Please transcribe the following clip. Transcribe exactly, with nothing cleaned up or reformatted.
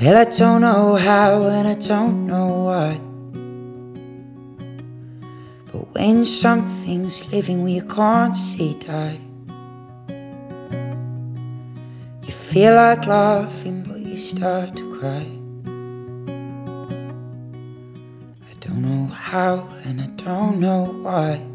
Well, I don't know how and I don't know why, but when something's living we can't see die, you feel like laughing but you start to cry. I don't know how and I don't know why.